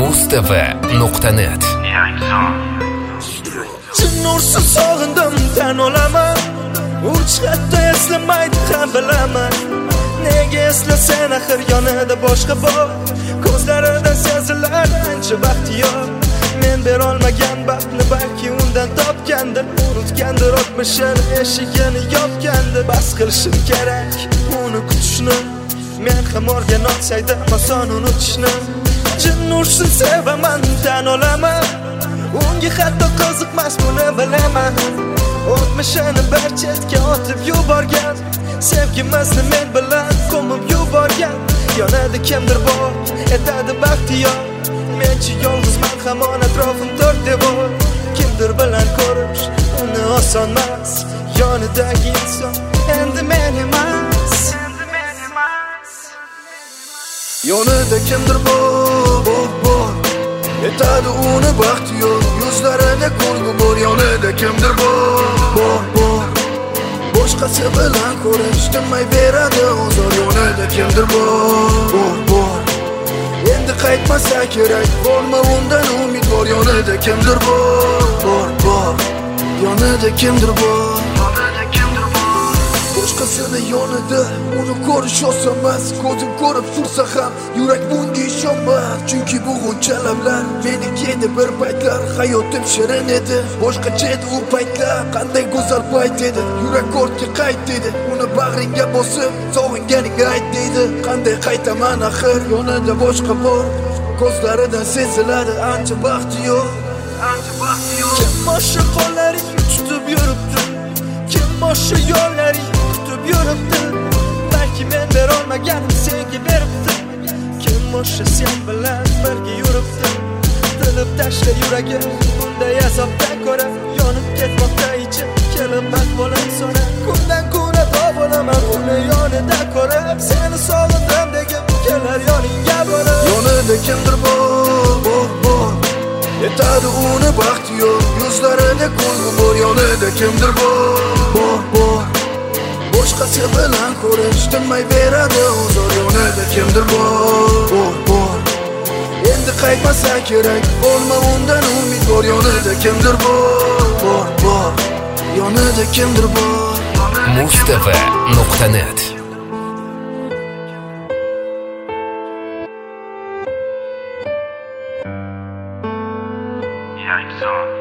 Mustava.net. Chin nursiz sog'indim tan olaman, uch hatto eslamaydi ham bilaman. Nega eslasan axir yonida boshqa bor, ko'zlarida sezilar ancha baxtiyor. Men berolmagan baxtni balki undan topgandir, unutgandir o'tmishini, eshigini yopgandir. Bas qilishim kerak uni kutishni, men ham o'rgan olsaydim oson unutishni. Chin nursiz sevaman tan olaman, unga hatto qiziqmas buni bilaman. O'tmishini bir chetga otib yuborgan, sevgimizni men bilan ko'mib yuborgan. Yonida kimdir bor, etadi baxtiyor. Menchi yolg'izman, hamon atrofim to'rt devor. Kimdir bilan ko'rish uni osonmas, yonidagi inson endi men emas. Yonida kimdir bor, etadi uni baxtiyor. Yuzlarida kulgu bor, yonida kimdir bor. Boshqasi bilan ko'rish tinmay beradi ozor. Yonida kimdir bor. Endi qaytmasa kerak, bo'lma undan umidvor. Yonida kimdir bor. Yonida kimdir bor. Boshqasini yonida uni ko'rish oson emas. Ko'zim ko'rib tursa ham yurak bunga ishonmas. Chunki bu g'uncha lablar meniki edi bir paytlar. Hayotim shirin edi, boshqacha edi u paytlar. Qanday go'zal payt edi, yurak ortga qayt dedi. Uni bag'ringga bosib sog'inganing ayt dedi. Qanday qaytaman axir, yonida boshqa bor. Ko'zlaridan seziladi ancha baxtiyor. Kim o'sha qo'llaring tutib yuribdi, kim o'sha yo'llaring tutib yuribdi. Balki men berolmaganim senga beribdi. Kim o'sha sen bilan birga yuribdi. Tilib tashla yuragi bunday azobdan ko'ra, yonib ketmoqda ichim, kelib ahvolim so'rab. Kundan kunga bo'laman uni yonida ko'rib, seni sog'indim degib kelar yoningga borib. Yonida kimdir bor, etadi uni baxtiyor. Yuzlarida kulgu bor, yonida kimdir bor. Boshqasi bilan ko'rish tinmay beradi ozor. Yonida kimdir bor. Endi qaytmasa kerak, bo'lma undan umidvor. Yonida kimdir bor. Yonida kimdir bor. Mustava.net. Young son.